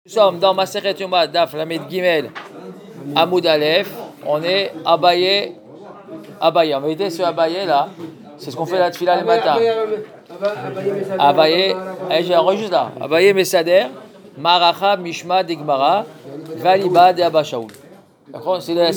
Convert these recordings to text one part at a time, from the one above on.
Nous sommes dans Masechet Yoma Daf Lamed Gimel Amoud Aleph. On est Abaye. En vérité, ce Abaye là, c'est ce qu'on fait la tefila le matin. Abaye, j'enregistre là. Abaye Mesader, Maracha Mishma Degmara, Valiba de Abba Shaul. C'est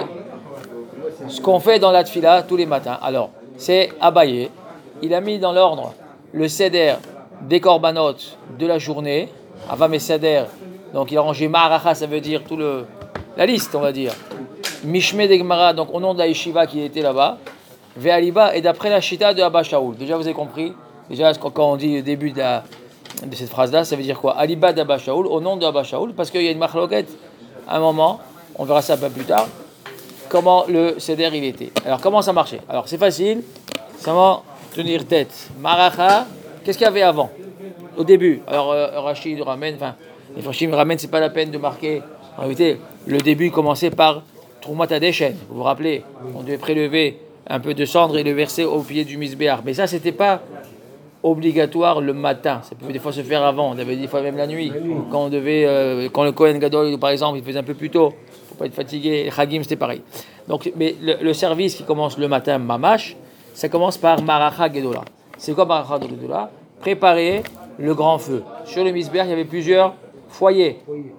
ce qu'on fait dans la tefila tous les matins. Alors, c'est Abaye. Il a mis dans l'ordre le Seder des korbanot de la journée. Ava Mesader. Donc il a rangé Ma'aracha, ça veut dire la liste, on va dire. Mishme Degmara, donc au nom de la yeshiva qui était là-bas. Ve'aliba, et d'après la shita de Abba Shaul. Déjà, vous avez compris. Déjà, quand on dit le début de cette phrase-là, ça veut dire quoi? Aliba d'Abba Shaul, au nom de Abba Shaul, parce qu'il y a une machloket à un moment, on verra ça un peu plus tard, comment le seder il était. Alors, comment ça marchait? Alors, c'est facile, ça va tenir tête. Ma'aracha, qu'est-ce qu'il y avait avant? Au début, alors Rachid ramène, les Rachid ramènent, c'est pas la peine de marquer. En réalité, le début commençait par Troumat Adeshen. Vous vous rappelez, on devait prélever un peu de cendre et le verser au pied du misbéar. Mais ça, c'était pas obligatoire le matin. Ça pouvait des fois se faire avant. On avait des fois même la nuit. Quand quand le Kohen Gadol, par exemple, il faisait un peu plus tôt. Faut pas être fatigué. Chagim, c'était pareil. Donc, mais le service qui commence le matin, Mamash, ça commence par Maracha Gedola. C'est quoi Maracha Gedola? Préparer le grand feu. Sur le misbéar, il y avait plusieurs foyers.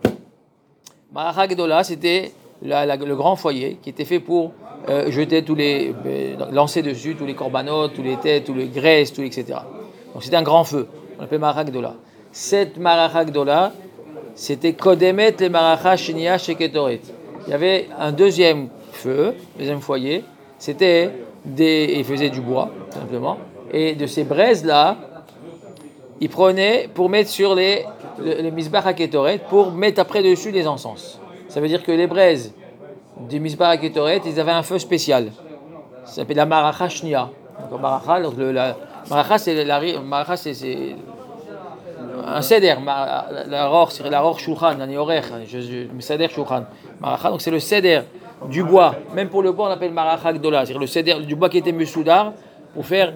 Maracha Gedola, c'était le grand foyer qui était fait pour jeter lancer dessus tous les korbanot, tous les têtes, tous les graisses, etc. Donc c'était un grand feu. On l'appelait Maracha Gedola. Cette Maracha Gedola, c'était Kodemet le Maracha Shenia Sheketoret. Il y avait un deuxième feu, deuxième foyer. C'était il faisait du bois, tout simplement. Et de ces braises-là, il prenait pour mettre sur les misbach haketoret, pour mettre après dessus les encens. Ça veut dire que les braises du misbach haketoret, ils avaient un feu spécial. Ça s'appelle la maracha shnia. Donc maracha, c'est un seder. La ror shulchan, un yorech, seder shulchan. Maracha, donc c'est le seder du bois. Même pour le bois, on l'appelle maracha gdola. C'est-à-dire le seder du bois qui était musoudar pour faire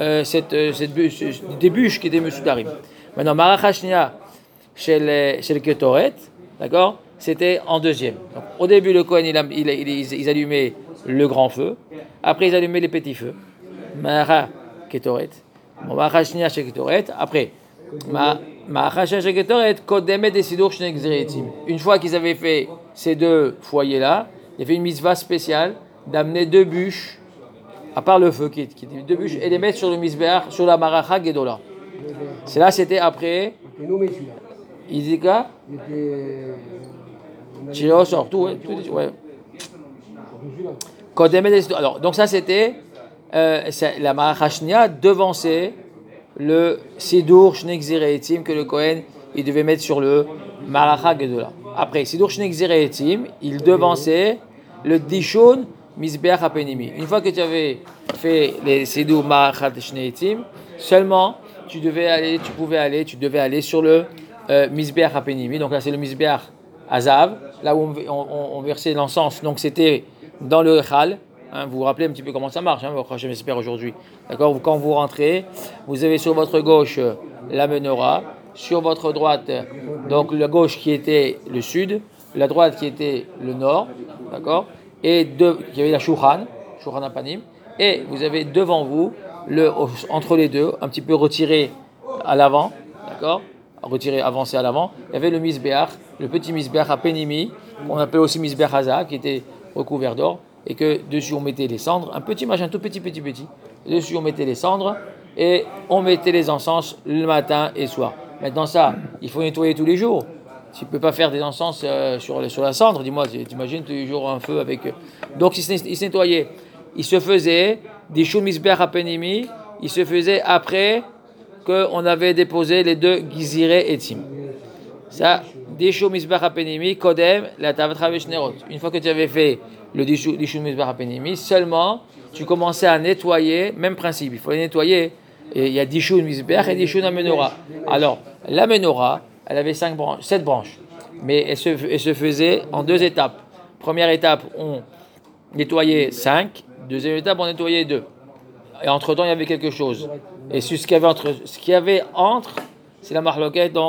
des bûches qui étaient mesoudarim. Maintenant, maracha shnia chez le ketoret, d'accord, c'était en deuxième. Donc, au début, le Kohen, ils allumaient le grand feu. Après, ils allumaient les petits feux. Maracha ketoret. Maracha shnia chez ketoret. Après, maracha chez ketoret, kodemet et sidur shne gzeretim. Une fois qu'ils avaient fait ces deux foyers-là, il y avait une mitzvah spéciale d'amener deux bûches, à part le feu qui était deux bûches, et les mettre sur le misbéar, sur la maracha gedola. C'est là, c'était après. Izika. Chiro sort tout, ouais. Alors, donc ça c'était la maracha shnia devançait le sidur shne gzeretim que le Kohen il devait mettre sur le maracha gedola. Après sidur shne gzeretim, il devançait le dishon misbeach apenimi. Une fois que tu avais fait les sidur maracha shneetim, seulement tu devais aller sur le misbeach apenimi. Donc là c'est le misbeach azav, là où on versait l'encens. Donc c'était dans le Echal. Vous vous rappelez un petit peu comment ça marche, j'espère aujourd'hui. D'accord? Quand vous rentrez, vous avez sur votre gauche la menorah, sur votre droite, donc la gauche qui était le sud, la droite qui était le nord, d'accord? Et il y avait la shulchan apanim, et vous avez devant vous, entre les deux, un petit peu retiré à l'avant, d'accord? Avancé à l'avant, il y avait le misbeach, le petit misbeach à penimi, qu'on appelle aussi misbeach haza, qui était recouvert d'or, et que dessus on mettait les cendres, un petit machin tout petit, dessus on mettait les cendres, et on mettait les encens le matin et soir. Maintenant ça, il faut nettoyer tous les jours. Tu ne peux pas faire des encens sur la cendre, dis-moi, tu imagines tous les jours un feu avec... Donc il se nettoyait, il se faisait des choux misbeach à penimi, il se faisait après qu'on avait déposé les deux giziré et tim. Ça, dishu misbach apenimi, kodem, la tavatra veshnerot. Une fois que tu avais fait le dishu misbach apenimi, seulement tu commençais à nettoyer, même principe, il faut les nettoyer. Et il y a dishu misbach et dishu la menorah. Alors, la menorah, elle avait 7 branches, mais elle se faisait en 2 étapes. Première étape, on nettoyait 5, deuxième étape, on nettoyait 2. Et entre-temps, il y avait quelque chose. Et ce qu'il y avait entre, c'est la mahloket, donc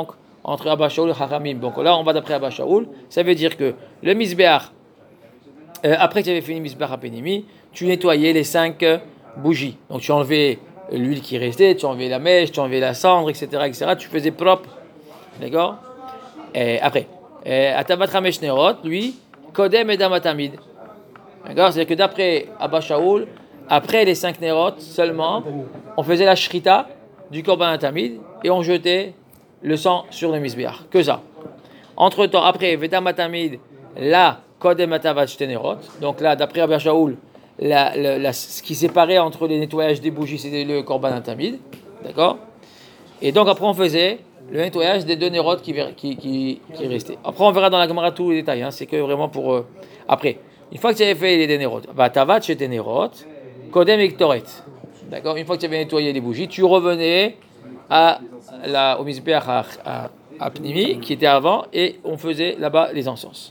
entre Abba Shaul et Chachamim. Donc là, on va d'après Abba Shaul. Ça veut dire que le Mizbeach, après que tu avais fini Mizbeach Apenimi, tu nettoyais les 5 bougies. Donc tu enlevais l'huile qui restait, tu enlevais la mèche, tu enlevais la cendre, etc., etc. Tu faisais propre. D'accord? Et après, Atavat Hamesh Nerot, lui, Kodem et Damatamid. D'accord? C'est-à-dire que d'après Abba Shaul, après les 5 Nerot seulement, on faisait la shrita du Korban Atamid et on jetait le sang sur le Mizbeach. Que ça. Entre-temps, après, Vedamatamid, là, Kodem Atavat Nerot. Donc là, d'après Abba Shaul, ce qui séparait entre les nettoyages des bougies, c'était le Korban Atamid. D'accord? Et donc après, on faisait le nettoyage des 2 Nerot qui restaient. Après, on verra dans la Gemara tous les détails. C'est que vraiment pour... Après, une fois que tu avais fait les 2 Nerot, Tavat chez tes Nerot, Kodem et Ktoret. D'accord? Une fois que tu avais nettoyé les bougies, tu revenais au Mizbeach à Pnimi, qui était avant, et on faisait là-bas les encens.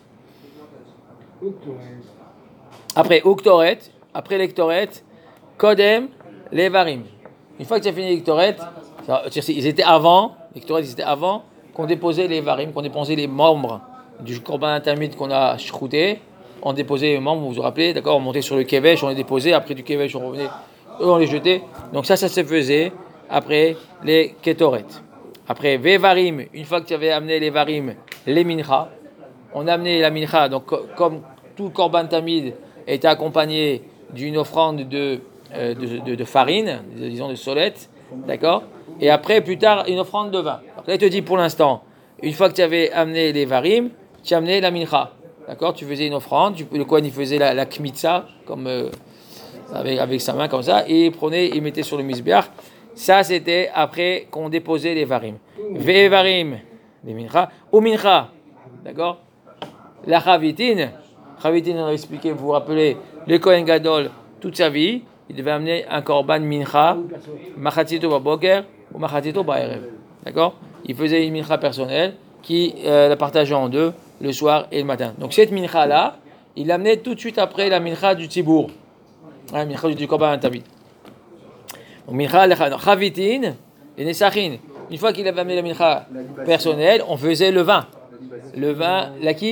Après, Uktoret, après les Ktoret, Kodem, les Varim. Une fois que tu as fini les Ktoret, ils étaient avant, les Ktoret, ils étaient avant qu'on déposait les Varim, qu'on déposait les membres du Korban Atamid qu'on a shrouté. On déposait les membres, vous vous rappelez, d'accord? On montait sur le Kevesh, on les déposait, après du Kevesh, on revenait, on les jetait. Donc ça se faisait après les Ketoret. Après, Vevarim, une fois que tu avais amené les Varim, les Mincha, on a amené la Mincha, donc comme tout Korban Tamid était accompagné d'une offrande de farine, disons de solette, d'accord? Et après, plus tard, une offrande de vin. Donc là, il te dit pour l'instant, une fois que tu avais amené les Varim, tu as amené la Mincha. D'accord, tu faisais une offrande, le Kohen il faisait la kmitza comme avec sa main comme ça, et il mettait sur le misbeach. Ça c'était après qu'on déposait les varim. Ve'varim, les mincha, ou mincha, d'accord. La chavitin, on a expliqué, vous vous rappelez, le Kohen Gadol toute sa vie, il devait amener un korban mincha, machatito baboker ou machatito ba'erev, d'accord. Il faisait une mincha personnelle qui la partageait en deux, le soir et le matin. Donc cette mincha là, il l'amenait tout de suite après la mincha du tibour, la mincha du korban tamid. Donc mincha chavitin et nesachin. Une fois qu'il avait amené la mincha personnelle, on faisait le vin. Le vin,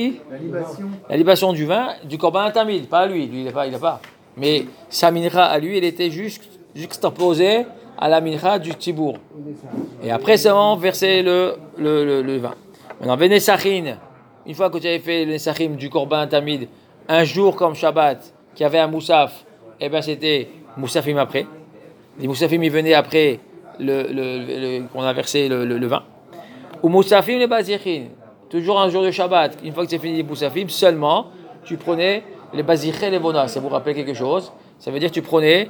la libation du vin du korban tamid, pas à lui, il n'a pas. Mais sa mincha à lui, elle était juxtaposée à la mincha du tibour. Et après seulement verser le vin. Maintenant, Nesachin, une fois que tu avais fait le Nesachim du Korban Tamid, un jour comme Shabbat, qui avait un Moussaf, eh bien c'était Moussafim après. Les Moussafim, ils venaient après qu'on a versé le vin. Ou Moussafim les Bazichin, toujours un jour de Shabbat, une fois que tu as fini les Moussafim, seulement tu prenais les Baziché et les Levona. Ça vous rappelle quelque chose? Ça veut dire que tu prenais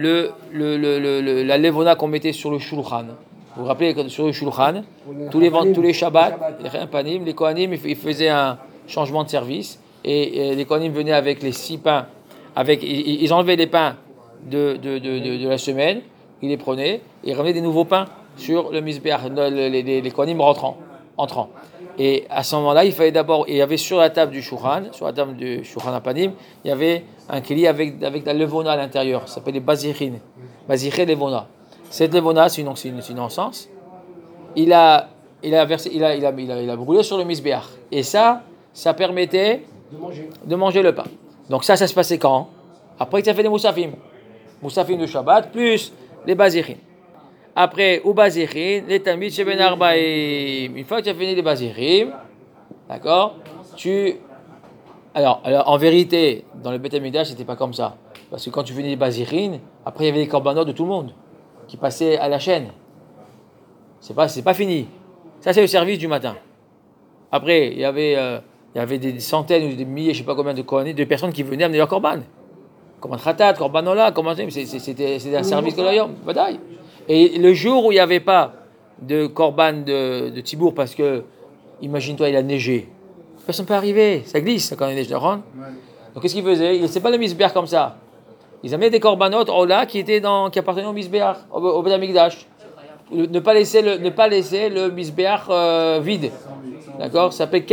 la Levona qu'on mettait sur le Shulchan. Vous vous rappelez que sur le Shulchan, tous les Shabbats, les Kohanim, ils faisaient un changement de service et les Kohanim venaient avec les 6 pains, ils enlevaient les pains de la semaine, ils les prenaient et ils ramenaient des nouveaux pains sur le Mizbeach, les Kohanim entrant. Et à ce moment-là, il y avait sur la table du Shulchan, sur la table du Shulchan Apanim, il y avait un keli avec la levona à l'intérieur, ça s'appelle les Baziché levona. Cette levona, c'est une encens. Il a brûlé sur le misbeach. Et ça permettait de manger le pain. Donc ça se passait quand? Après que tu as fait les moussafim. Moussafim de Shabbat, plus les bazichim. Après, ou bazichim, les tamid sheben arbaim. Une fois que tu as fini les bazichim, d'accord, Alors, en vérité, dans le Beth Amikdash, c'était pas comme ça. Parce que quand tu finis les bazichim, après il y avait les korbanot de tout le monde qui passait à la chaîne. C'est pas fini. Ça, c'est le service du matin. Après, il y avait des centaines ou des milliers, je ne sais pas combien de personnes qui venaient amener leur korban. Korban khatat, korbanola, c'était un service kolayom, badaï. Et le jour où il n'y avait pas de korban de tibour, parce que, imagine-toi, il a neigé. Personne ne peut arriver, ça glisse quand il neige de Ron. Donc qu'est-ce qu'ils faisaient? Ils ne laissaient pas le misbeach comme ça. Ils amenaient des korbanot Ola qui appartenaient au misbeach, au Beth Amikdash. Ne pas laisser le misbeach vide. D'accord? Ça s'appelle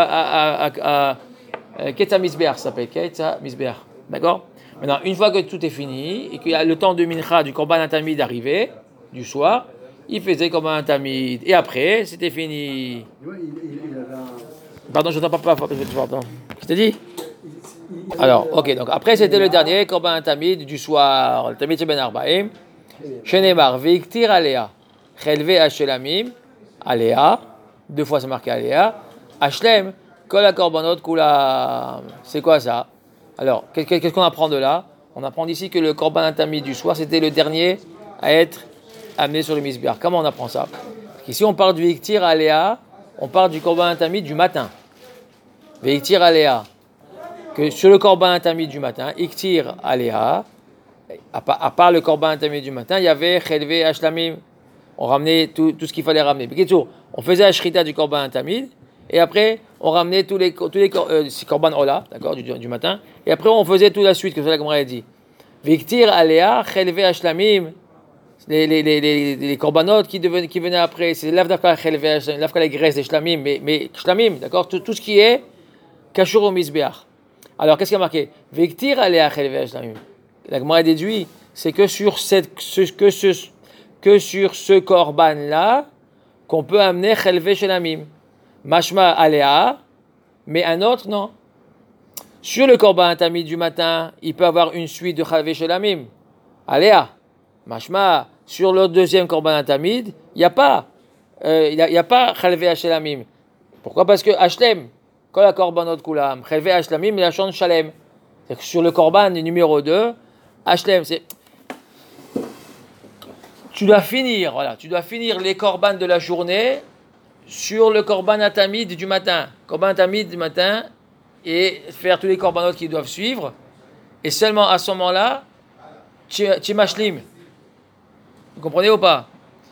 Ketza Misbeach. Ça s'appelle Ketza Misbeach. D'accord? Maintenant, une fois que tout est fini et qu'il y a le temps de mincha du korban tamid d'arriver du soir, il faisait comme un tamid. Et après, c'était fini. Pardon, je n'entends pas. Pardon. Je t'ai dit? Alors, ok, donc après, c'était le dernier, korban tamid du soir. Le tamid, c'est ben arbaim. Shenemar, veiktir alea. Chelve hashelamim. Alea. 2 fois, c'est marqué alea. Hashlem, kol ha korbanot kula. C'est quoi ça? Alors, qu'est-ce qu'on apprend de là? On apprend ici que le korban tamid du soir, c'était le dernier à être amené sur le misbeach. Comment on apprend ça? Ici, on parle du veiktir alea. On parle du korban tamid du matin. Veiktir alea. Que sur le korban tamid du matin, iktir alea, à part le korban tamid du matin, il y avait chelve hashlamim. On ramenait tout ce qu'il fallait ramener. On faisait la shrita du korban tamid, et après on ramenait tous les korban ola, d'accord, du matin, et après on faisait toute la suite, que c'est la Gemara a dit. Viktir alea chelve hashlamim, les korbanot qui venaient après, c'est l'avdaka chelve hashlamim, l'avdaka les graisses des shlamim, mais shlamim, d'accord, tout ce qui est kashur au misbeach. Alors, qu'est-ce qu'il y a marqué? Vektir alea chelve hashlamim. La Gemara déduit, c'est que sur ce korban-là, qu'on peut amener chelve shlamim. Mashma alea, mais un autre, non. Sur le korban tamid du matin, il peut avoir une suite de chelve shlamim. Alea. Mashma, sur le deuxième korban tamid, il n'y a pas chelve shlamim. Pourquoi? Parce que hashlem, Kol ha-korbanot kulam, chelve hashlamim et la shon shalem. C'est-à-dire que sur le korban numéro 2, hashlem, c'est... Tu dois finir les korban de la journée sur le korban tamid du matin. Korban tamid du matin et faire tous les korbanot qui doivent suivre. Et seulement à ce moment-là, tu mashlim. Vous comprenez ou pas?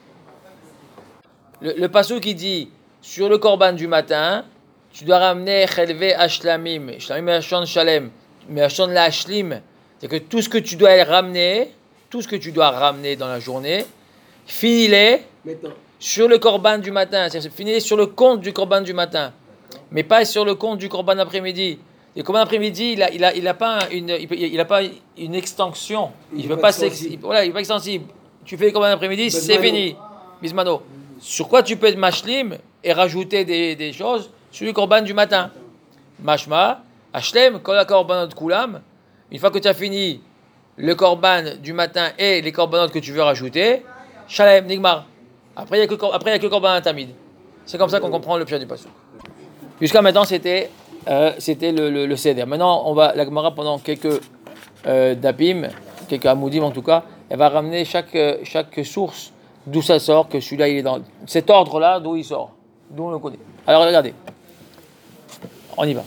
Le passage qui dit sur le korban du matin, tu dois ramener chelve hashlamim, shlamim hashon shalem, mais hashon la hashlim, c'est que tout ce que tu dois ramener dans la journée, finis-les sur le korban du matin, c'est-à-dire finis-les sur le compte du korban du matin, mais pas sur le compte du korban après-midi. Le korban après-midi, il n'a pas une extension, il n'est pas extensible. Tu fais le korban après-midi, c'est fini, bismano. Sur quoi tu peux être mashlim et rajouter des choses? Sur le korban du matin. Mashma, Hashlem, kol ha-korbanot kulam. Une fois que tu as fini le korban du matin et les korbanot que tu veux rajouter, Shalem, Nigmar. Après, il n'y a que le korban tamid. C'est comme ça qu'on comprend le pshat du pasuk. Jusqu'à maintenant, c'était le seder. Maintenant, la Gemara, pendant quelques dapim, quelques amoudim en tout cas, elle va ramener chaque source d'où ça sort, que celui-là, il est dans cet ordre-là, d'où il sort, d'où on le connaît. Alors, regardez. On y va.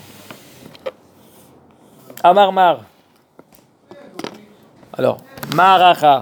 Amar. Alors, Maracha.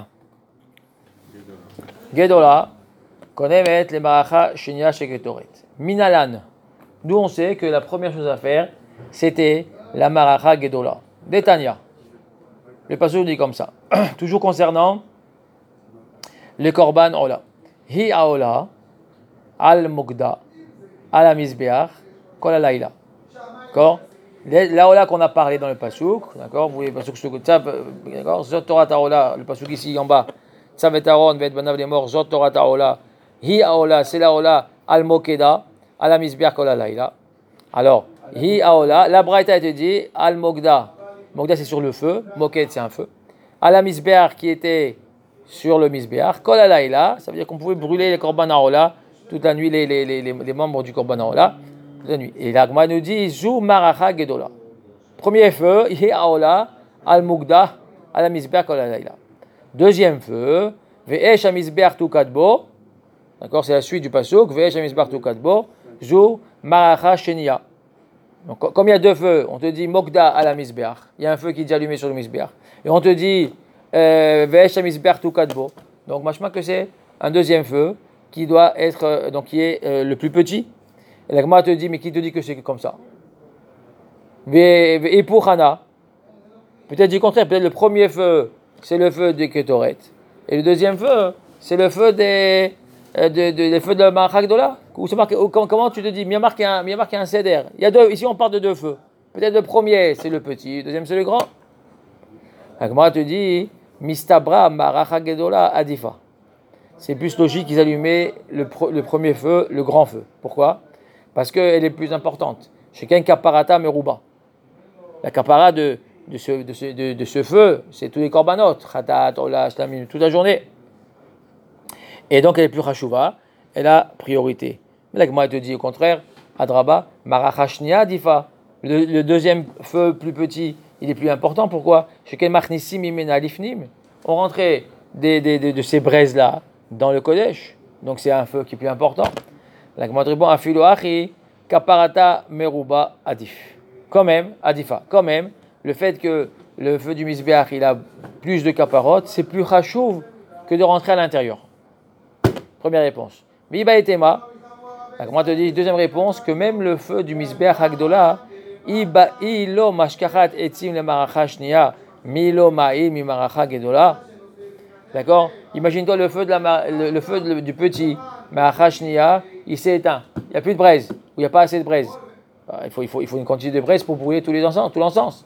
Gedola. Konemet le Maracha Shenya Sheketoret. Minalan. D'où on sait que la première chose à faire, c'était la Maracha Gedola. Détania. Le passage dit comme ça. Toujours concernant le Korban Ola. Hi Aola. Al Mugda. Al Mizbeach. Kol Alayla. D'accord? La Ola qu'on a parlé dans le Pasuk, d'accord? Vous voyez le Pasuk, d'accord? Zot Torah Taola, le Pasuk ici en bas. Tzav et Aaron, Vet Banav les morts, Zot Torah Taola. Hi Aola, c'est la Ola, Al Mokeda, Al Amizbeach Kol Alayla. Alors, Hi Aola, la Braïta te dit, Al Mogda. Mogda c'est sur le feu, Moked c'est un feu. Al Amizbeach qui était sur le Mizbeach, Kol Alayla, ça veut dire qu'on pouvait brûler les Korban Aola toute la nuit, les membres du Korban Aola. La nuit. Et l'Agma nous dit Zou Maracha Gedola. Premier feu, Hi Aola, Al Mugda, Al Mizbeach Kol Alayla. Deuxième feu, Ve'esh Amizbeach Tu Kadbo. D'accord, c'est la suite du pasuk. Ve'esh Amizbeach Tu Kadbo. Zou Maracha Shenia. Donc, comme il y a deux feux, on te dit Mugda Al Mizbeach. Il y a un feu qui est déjà allumé sur le Mizbeach. Et on te dit Ve'esh Amizbeach Tu Kadbo. Donc, machma que c'est un deuxième feu qui doit être, qui est le plus petit. Et la Gemara te dit, mais qui te dit que c'est comme ça? Et pour Hana, peut-être du contraire, peut-être le premier feu, c'est le feu des Ketoret. Et le deuxième feu, c'est le feu des feux de Maracha Gedola. Comment tu te dis? Il y a marqué un seder. Il y a deux, ici on parle de deux feux. Peut-être le premier, c'est le petit, le deuxième, c'est le grand. La Gemara te dit, Mistabra Maracha Gedola Adifa. c'est plus logique qu'ils allumaient le premier feu, le grand feu. Pourquoi? Parce qu'elle est plus importante. Chacun kaparata meruba. La kapara de ce feu, c'est tous les korbanot, khatat, ola, shlamim, toute la journée. Et donc elle est plus chashuva, elle a priorité. Mais la Gemara te dit au contraire, adraba, marachashnia difa. Le deuxième feu plus petit, il est plus important. Pourquoi? Chacun machnissim imena lifnim. On rentrait de ces braises-là dans le Kodesh. Donc c'est un feu qui est plus important. La Gemara te répond, afilo achi, kaparata meruba adif. Quand même, adifa, quand même, le fait que le feu du Mizbeach, il a plus de kaparot, c'est plus chashuv que de rentrer à l'intérieur. Première réponse. Miba et Tema, la Gemara te dit, deuxième réponse, que même le feu du Mizbeach Hagdola, ilo mashkachat etzim le maracha shnia, milo ma'i mi maracha gedola. D'accord? Imagine-toi le feu du petit maracha shnia, il s'est éteint. Il n'y a plus de braise, ou il n'y a pas assez de braise. Il faut une quantité de braise pour brûler tout l'encens.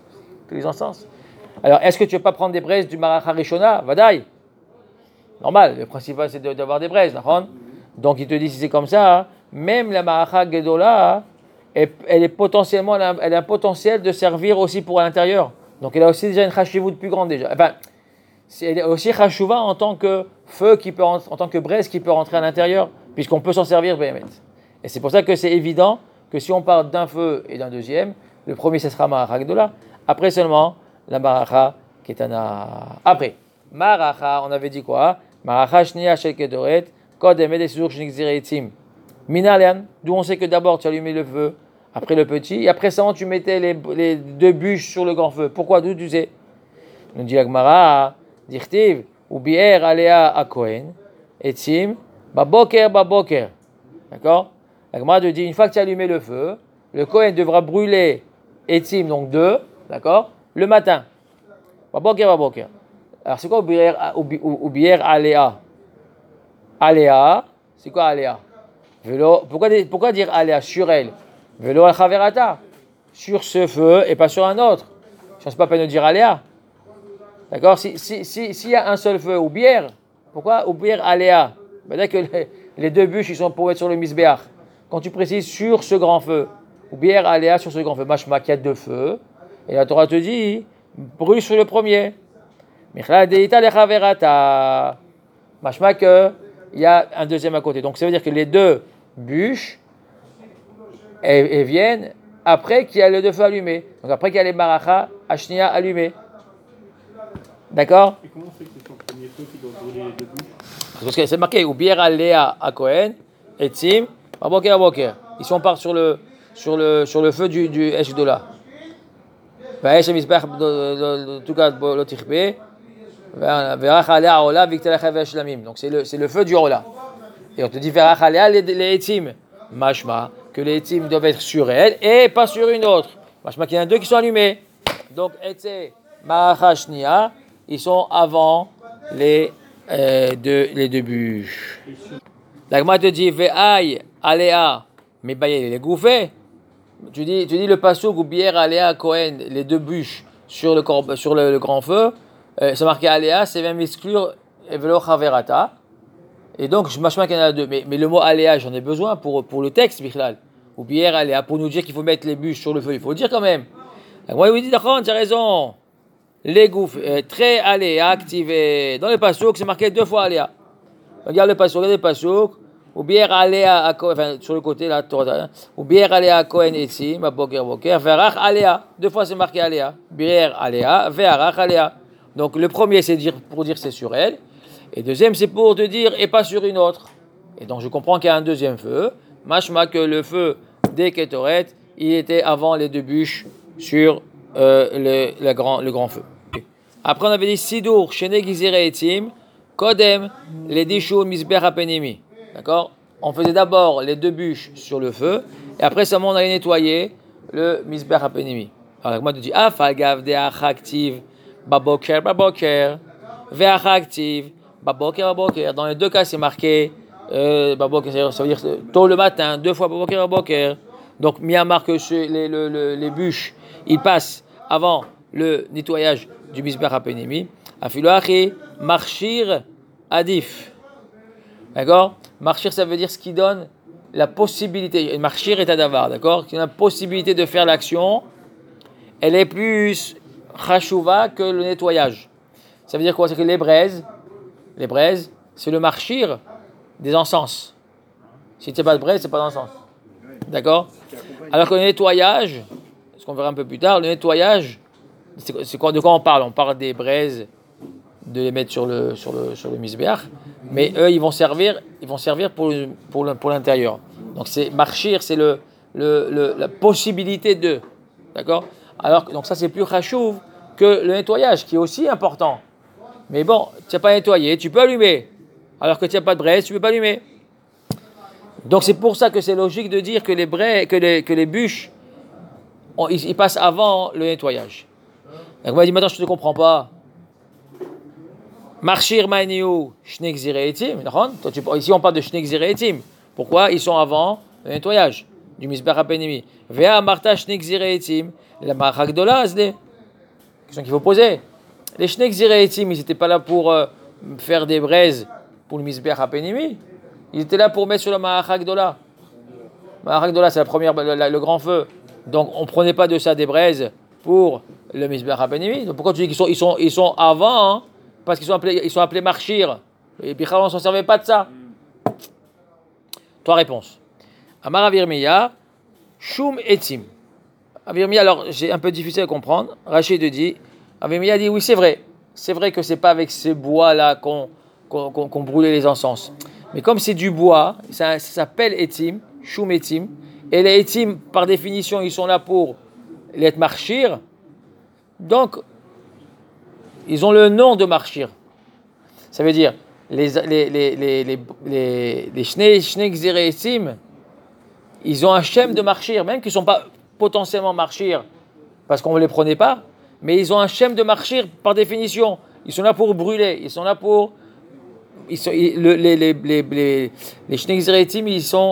Alors, est-ce que tu ne veux pas prendre des braises du maracha rishona? Vadaï. Normal, le principal c'est d'avoir des braises. Donc il te dit si c'est comme ça, même la maracha gedola, elle a un potentiel de servir aussi pour l'intérieur. Donc elle a aussi déjà une chashivut plus grande déjà. Enfin, elle est aussi chashuva en tant que feu en tant que braise qui peut rentrer à l'intérieur, puisqu'on peut s'en servir. Et c'est pour ça que c'est évident que si on parle d'un feu et d'un deuxième, le premier ce sera maracha gedola. Après seulement la maracha ketana. Après maracha, on avait dit quoi? Maracha shnia shel kedoret kodem edesur shnikzire etzim. Minalian, d'où on sait que d'abord tu allumais le feu, après le petit, et après ça tu mettais les deux bûches sur le grand feu. Pourquoi? D'où tu sais? Nous dit la Gemara, dirtiv, ou bi'er alea a Kohen, etzim, baboker. D'accord? La Gemara te dit, une fois que tu as allumé le feu, le Kohen devra brûler etzim, donc deux, d'accord? Le matin. Baboker. Alors c'est quoi ou bi'er alea? Alea, c'est quoi alea? Vélo, pourquoi dire aléa sur elle? Vélo al chaverata, sur ce feu et pas sur un autre. Je ne sais pas peine de dire aléa. D'accord? S'il y a un seul feu ou bière, pourquoi ou bière aléa? Ben, que les deux bûches ils sont pour mettre sur le misbéach. Quand tu précises sur ce grand feu, ou bière aléa sur ce grand feu, machma qu'il y a deux feux, et la Torah te dit brûle sur le premier. Michla deita le chaverata, machma que il y a un deuxième à côté. Donc ça veut dire que les deux bûches elles viennent après qu'il y a les deux feux allumés. Donc après qu'il y a les maracha ashnia allumés. D'accord? Et comment c'est que c'est sur le premier feu qui doit brûler les deux bûches? Parce que c'est marqué ou bière aléa à Kohen et Tzim baboker. Ici on part sur le feu du Eshdola. Vaesh misbech tout cas lotichbe. Donc c'est le feu du Ola. Et on te dit les etzim. Mashma, que les etzim doivent être sur elle et pas sur une autre. Mashma qu'il y en a deux qui sont allumés. Donc etzé, maracha shnia, ils sont avant les deux bûches. La Gemara te dit ve'ay aléa, mais baye les gouffés. Tu dis le pasuk ou bière aléa Kohen, les deux bûches sur le grand feu. C'est marqué aléa, c'est même exclure velo chaverata. Et donc, je machma qu'il y en a deux. Mais le mot aléa, j'en ai besoin pour le texte, Bichlal. Ou bière aléa, pour nous dire qu'il faut mettre les bûches sur le feu. Il faut le dire quand même. Moi, il me dit, d'accord, tu as raison. Les gouffres, très aléa, activé. Dans le pasuk, c'est marqué deux fois aléa. Regarde le pasuk. Ou bière aléa, enfin, sur le côté, là, ou bière aléa, Kohen etzi, ma boker, verach aléa. Deux fois, c'est marqué aléa. Bière aléa, verach aléa. Donc le premier c'est pour dire c'est sur elle, et deuxième c'est pour te dire et pas sur une autre. Et donc je comprends qu'il y a un deuxième feu, machma que le feu des Ketoret, il était avant les deux bûches sur le grand feu. Après on avait dit Sidur, Shene Gizire Etzim, Kodem, les Dishou Misber Apenimi. D'accord? On faisait d'abord les deux bûches sur le feu, et après seulement on allait nettoyer le Misber Apenimi. Alors moi je dis Afagav de Achaktiv. Baboker, ve'achaktiv, baboker. Dans les deux cas, c'est marqué baboker, ça veut dire tôt le matin, deux fois baboker. Donc, Myanmar que les bûches, ils passent avant le nettoyage du misbeh hapenimi. Afiloachi, marchir, adif. D'accord? Marchir, ça veut dire ce qui donne la possibilité. Marchir est adavar, d'accord? Qui donne la possibilité de faire l'action. Elle est plus chashouva que le nettoyage. Ça veut dire quoi? C'est que les braises, c'est le marchir des encens. Si tu n'as pas de braise, c'est pas d'encens. D'accord? Alors que le nettoyage, ce qu'on verra un peu plus tard, le nettoyage, c'est quoi, de quoi on parle? On parle des braises, de les mettre sur le misbéach, mais eux, ils vont servir pour l'intérieur. Donc c'est marchir, c'est la possibilité de, d'accord? Alors donc ça c'est plus chachouv que le nettoyage, qui est aussi important. Mais bon, tu n'as pas nettoyé, tu peux allumer. Alors que tu n'as pas de braise, tu ne peux pas allumer. Donc c'est pour ça que c'est logique de dire que les bûches, ils passent avant le nettoyage. Donc on m'a dit, maintenant je ne te comprends pas. Marchir ma'niou shnek zireetim. Ici on parle de shnek zireetim. Pourquoi ils sont avant le nettoyage du misbech hapenimi? Vea marta shnek zireetim. La maracha gdola azle. Question qu'il faut poser. Les shnek zireetim, ils n'étaient pas là pour faire des braises pour le misbech hapenimi. Ils étaient là pour mettre sur la maracha gdola. Maracha gdola, c'est la première, le grand feu. Donc on ne prenait pas de ça des braises pour le misbech hapenimi. Donc pourquoi tu dis qu'ils sont avant, hein? Parce qu'ils sont appelés marchir. Et puis on ne s'en servait pas de ça. Trois réponses. Amar Avirmiya, Shum Etim. Avirmiya, alors j'ai un peu difficile à comprendre. Rachid dit, Avirmiya dit oui, c'est vrai. C'est vrai que c'est pas avec ces bois-là qu'on brûlait les encens. Mais comme c'est du bois, ça s'appelle Etim, Shum Etim. Et les Etim, par définition, ils sont là pour les marchir. Donc, ils ont le nom de marchir. Ça veut dire, les Shnei Xereetim, ils ont un shem de marchir, même qu'ils ne sont pas potentiellement marchir, parce qu'on ne les prenait pas, mais ils ont un shem de marchir par définition. Ils sont là pour brûler, ils sont là pour... les Shnei Xereetim,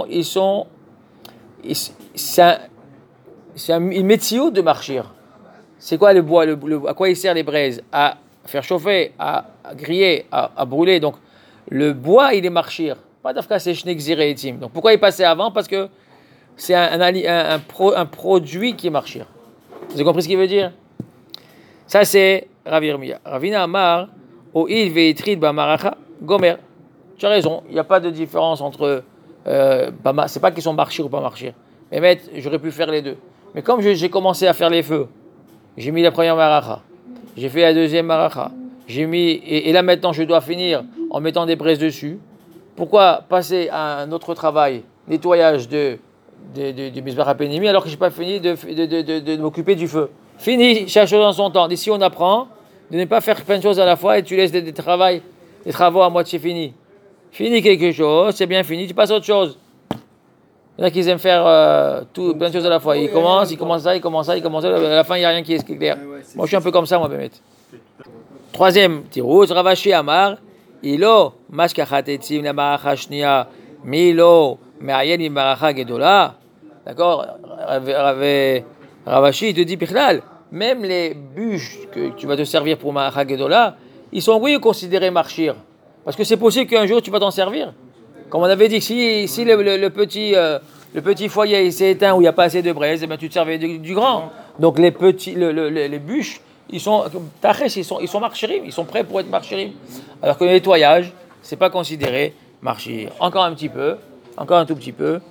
c'est un métier de marchir. C'est quoi le bois, à quoi il sert les braises? À faire chauffer, à griller, à brûler. Donc, le bois, il est marchir. Pas d'afka, c'est shnek zireetim. Donc, pourquoi il passait avant? Parce que c'est un produit qui est marchir. Vous avez compris ce qu'il veut dire? Ça, c'est Rav Yirmiya. Ravina Amar, O'il ve'itrid ba'maracha, gomer. Tu as raison, il n'y a pas de différence entre... c'est pas qu'ils sont marchir ou pas marchir. Mais j'aurais pu faire les deux. Mais comme j'ai commencé à faire les feux, j'ai mis la première maracha, j'ai fait la deuxième maracha, j'ai mis et là maintenant je dois finir en mettant des braises dessus. Pourquoi passer à un autre travail, nettoyage du misbech hapenimi, alors que je n'ai pas fini de m'occuper du feu? Fini chaque chose en son temps. D'ici on apprend de ne pas faire plein de choses à la fois et tu laisses des travaux à moitié finis. Fini quelque chose, c'est bien fini, tu passes à autre chose. Il y en a qui aiment faire plein de choses à la fois. Ils commencent ça, à la fin il n'y a rien qui est clair. Moi je suis un peu comme ça, moi, Bémet. Troisième, Tirouz, Ravashi Amar, Ilo, Mashkachat Etzim, la Maracha Shnia, Milo, Me'ayen, la Maracha Gedola. D'accord? Ravashi, il te dit, Pichlal, même les bûches que tu vas te servir pour Maracha Gedola, ils sont, oui, considérés marchir. Parce que c'est possible qu'un jour tu vas t'en servir. Comme on avait dit, si le petit foyer il s'est éteint où il n'y a pas assez de braise, eh bien, tu te servais du grand. Donc les bûches, ils sont marchirim, ils sont prêts pour être marchirim. Alors que le nettoyage, c'est pas considéré marchir. Encore un tout petit peu.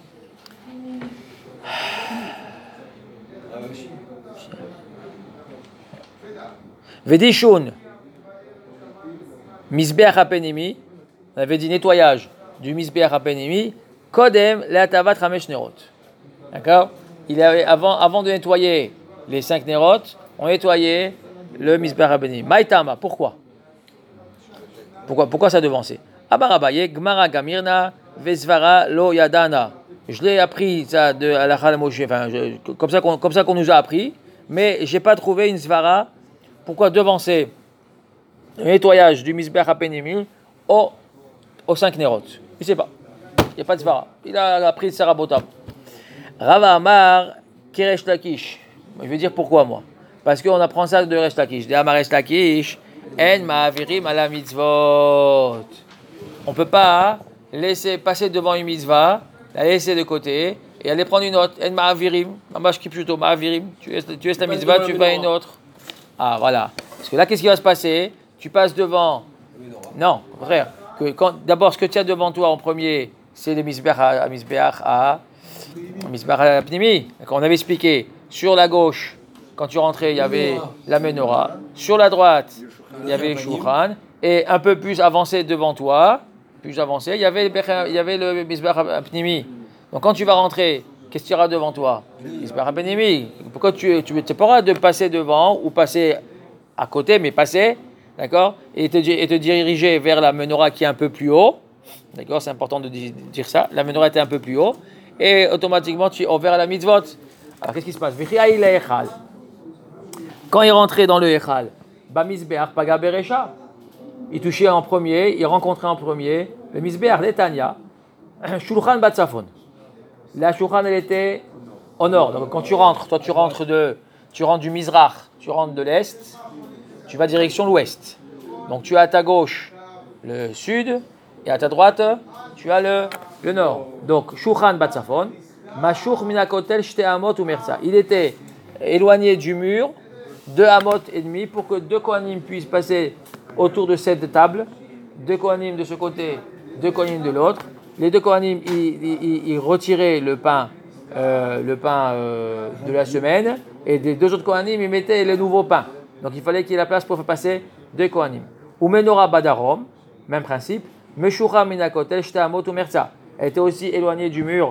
Vedishun, misbeach hapenimi, on avait dit nettoyage du misbeach hapenimi, kodem le'atavat chamesh nerot. D'accord? Il avait avant de nettoyer les 5 nerot, on nettoyait le misbeach hapenimi. Maïtama, pourquoi ça devançait? Abarabaye, gmara gamirna, vesvara lo yadana. Je l'ai appris ça de Halakha Moshe, comme ça qu'on nous a appris, mais j'ai pas trouvé une svara. Pourquoi devancer le nettoyage du misbeach hapenimi aux 5 nerot? Il ne sait pas. Il n'y a pas de svara. Il a appris de Sarah Botam. Rava Amar, Keresh Lakish. Je vais dire pourquoi moi. Parce qu'on apprend ça de Resh Lakish. De Amar Resh Lakish, En Ma'avirim ala mitzvot. On ne peut pas laisser passer devant une mitzvah, la laisser de côté et aller prendre une autre. En ma'avirim, mamash kipshuto ma'avirim. Tu laisses la mitzvah, tu vas une autre. Ah voilà. Parce que là, qu'est-ce qui va se passer? Tu passes devant. Non, frère. D'abord, ce que tu as devant toi en premier, c'est le misbeach à pnimi. On avait expliqué. Sur la gauche, quand tu rentrais, il y avait la menorah. Sur la droite, il y avait le shulchan. Et un peu plus avancé devant toi, il y avait le misbeach à pnimi. Donc quand tu vas rentrer, qu'est-ce qu'il y aura devant toi? Misbeach à pnimi. Pourquoi tu n'es pas droit de passer devant ou passer à côté, mais passer, d'accord, et te diriger vers la menorah qui est un peu plus haut, d'accord, c'est important de dire ça, la menorah était un peu plus haut, et automatiquement tu es vers la mitzvot. Alors qu'est-ce qui se passe? Quand il rentrait dans le echal, bamisbeach paga beresha, il touchait en premier, il rencontrait en premier le misbeach d'Etania, shulchan batsafon. La shulchan elle était au nord, donc quand tu rentres, toi tu rentres du mizrach, tu rentres de l'est, tu vas direction l'ouest. Donc tu as à ta gauche le sud et à ta droite tu as le nord. Donc shulchan batsafon, mashuch minakotel shte amot ou merza. Il était éloigné du mur 2 amot et demi pour que 2 kohanim puissent passer autour de cette table, 2 kohanim de ce côté, 2 kohanim de l'autre. Les 2 kohanim ils retiraient le pain de la semaine et des 2 autres kohanim ils mettaient le nouveau pain. Donc il fallait qu'il y ait la place pour faire passer 2 kohanim. Ou menorah badarom, même principe. Meshucha minakotel shte amot ou merza. Elle était aussi éloignée du mur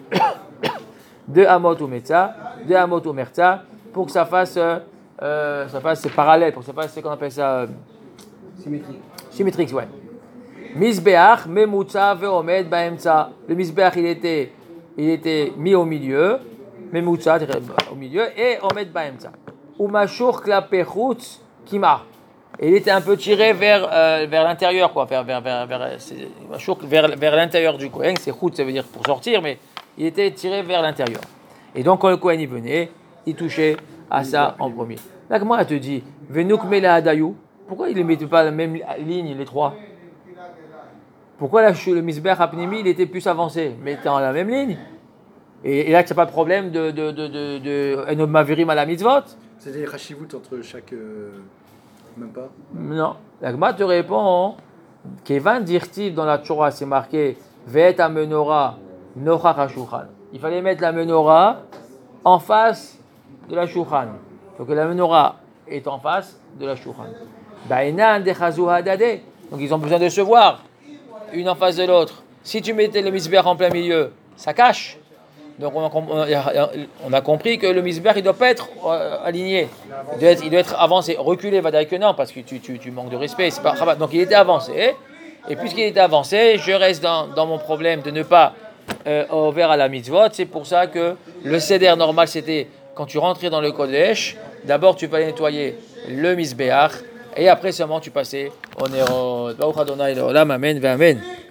2 amot ou merza, 2 amot ou merza, pour que ça fasse parallèle, pour que ça fasse, qu'on appelle ça symétrique, ouais. Misbeach memutza veomed baemza. Le misbeach il était mis au milieu, memutza au milieu et omed baemza. Umashur klapechutz kima. Et il était un peu tiré vers l'intérieur, quoi, vers l'intérieur du Kohen. C'est chutz, ça veut dire pour sortir, mais il était tiré vers l'intérieur. Et donc quand le Kohen y venait, il touchait à ça en premier. Là, comment elle te dit, venuk mela adayou, pourquoi il ne mettait pas la même ligne, les 3? Pourquoi le misbeach apnimi, il était plus avancé, mais dans la même ligne? Et là, tu n'as pas de problème de enod mavirim à la mitzvot? C'est des chashivut entre chaque. Même pas? Non. La Gemara te répond, Kevan dirtiv dans la Torah, c'est marqué, Ve'et amenora nochach hashulchan. Il fallait mettre la menorah en face de la shulchan. Donc la menorah est en face de la shulchan. Ba'inan dechazu hadade. Donc ils ont besoin de se voir, une en face de l'autre. Si tu mettais le misbeach en plein milieu, ça cache. Donc on a compris que le misbeach il doit pas être aligné. Il doit être avancé, reculé, va dire que non, parce que tu manques de respect. C'est pas, donc il était avancé. Et puisqu'il était avancé, je reste dans mon problème de ne pas ouvert à la mitzvot. C'est pour ça que le seder normal c'était quand tu rentrais dans le kodesh, d'abord tu fallait nettoyer le misbeach et après seulement tu passais au Nérod. Baruch Adonai l'olam, amen, amen.